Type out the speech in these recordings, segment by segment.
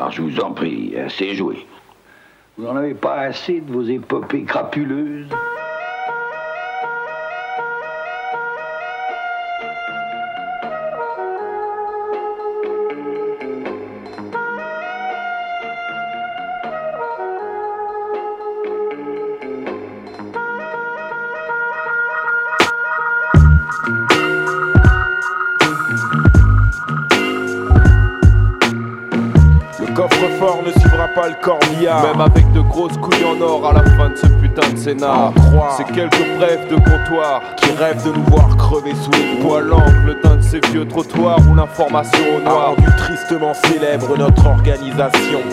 Alors je vous en prie, assez joué. Vous n'en avez pas assez de vos épopées crapuleuses? Le coffre-fort ne suivra pas le corbillard. Même avec de grosses couilles en or à la fin de ce putain de scénar. C'est quelques brefs de comptoir qui rêvent de nous voir crever sous les poids l'angle d'un de ces vieux trottoirs où l'information au noir a rendu tristement célèbre notre organisation.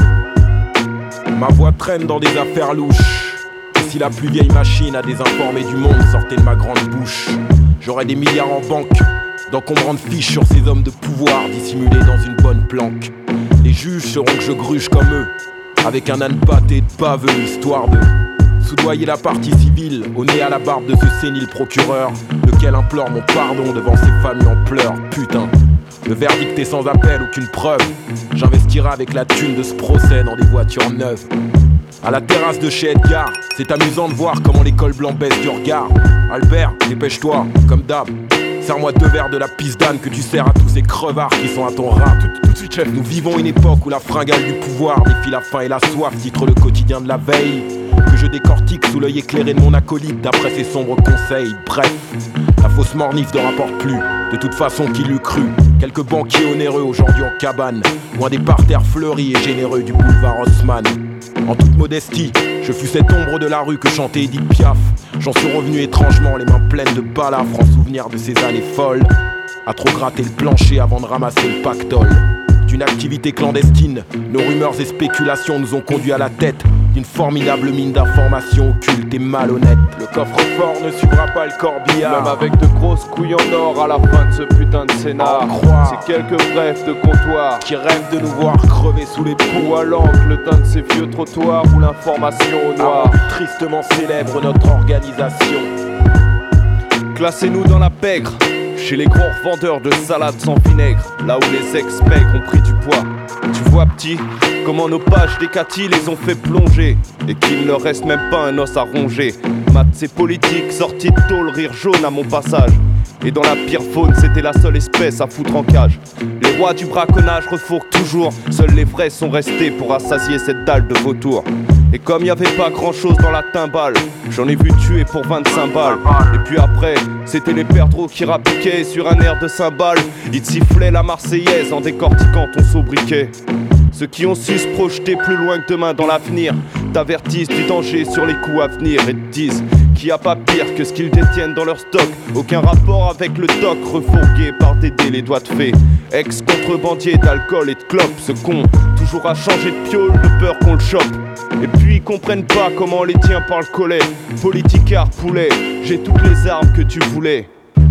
Ma voix traîne dans des affaires louches. Et si la plus vieille machine à désinformer du monde sortait de ma grande bouche, j'aurais des milliards en banque, d'encombrantes fiches sur ces hommes de pouvoir dissimulés dans une bonne planque. Les juges sauront que je gruge comme eux, avec un âne pâté de baveux, histoire de soudoyer la partie civile, au nez à la barbe de ce sénile procureur, lequel implore mon pardon devant ses familles en pleurs. Putain, le verdict est sans appel, aucune preuve. J'investirai avec la thune de ce procès dans des voitures neuves. À la terrasse de chez Edgar, c'est amusant de voir comment les cols blancs baissent du regard. Albert, dépêche-toi, comme d'hab. Serre-moi 2 verres de la pisse d'âne que tu sers à tous ces crevards qui sont à ton rat. Tout de suite, chef. Nous vivons une époque où la fringale du pouvoir défie la faim et la soif, titre le quotidien de la veille, que je décortique sous l'œil éclairé de mon acolyte d'après ses sombres conseils. Bref, la fausse mornif ne rapporte plus, de toute façon qui l'eût cru. Quelques banquiers onéreux aujourd'hui en cabane, loin des parterres fleuris et généreux du boulevard Haussmann. En toute modestie, je fus cette ombre de la rue que chantait Edith Piaf. J'en suis revenu étrangement, les mains pleines de balafres en souvenir de ces années folles, à trop gratter le plancher avant de ramasser le pactole. D'une activité clandestine, nos rumeurs et spéculations nous ont conduits à la tête d'une formidable mine d'informations occultes et malhonnêtes. Le coffre-fort ne suivra pas le corbillard, même avec de grosses couilles en or à la fin de ce putain de scénar. C'est quelques brefs de comptoir qui rêvent de nous voir crever sous les poux à l'angle d'un de ces vieux trottoirs où l'information au noir a rendu tristement célèbre notre organisation. Classez-nous dans la pègre, chez les gros revendeurs de salade sans vinaigre, là où les ex-mecs ont pris du poids. Tu vois petit, comment nos pages d'Hécatie les ont fait plonger, et qu'il ne leur reste même pas un os à ronger. Maths et politique, sortis de tôle, rire jaune à mon passage. Et dans la pire faune, c'était la seule espèce à foutre en cage. Les rois du braconnage refourquent toujours, seuls les vrais sont restés pour assasier cette dalle de vautour. Et comme y avait pas grand chose dans la timbale, j'en ai vu tuer pour 25 balles. Et puis après, c'était les perdreaux qui rapiquaient sur un air de cymbale. Ils sifflaient la Marseillaise en décortiquant ton sobriquet. Ceux qui ont su se projeter plus loin que demain dans l'avenir t'avertissent du danger sur les coups à venir et te disent qu'il n'y a pas pire que ce qu'ils détiennent dans leur stock. Aucun rapport avec le doc, refourgué par Dédé les doigts de fée. Ex-contrebandier d'alcool et de clopes, ce con toujours à changer de piole de peur qu'on le chope. Et puis ils comprennent pas comment les tiens par le collet. Politicard poulet, j'ai toutes les armes que tu voulais.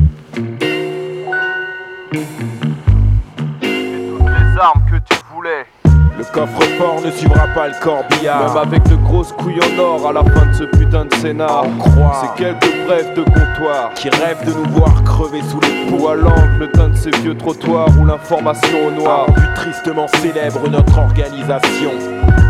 J'ai toutes les armes que tu voulais. Le coffre-fort ne suivra pas le corbillard, même avec de grosses couilles en or à la fin de ce putain de scénar. C'est quelques brefs de comptoir qui rêvent de nous voir crever sous les poux à l'angle d'un de ces vieux trottoirs où l'information au noir a rendu tristement célèbre notre organisation.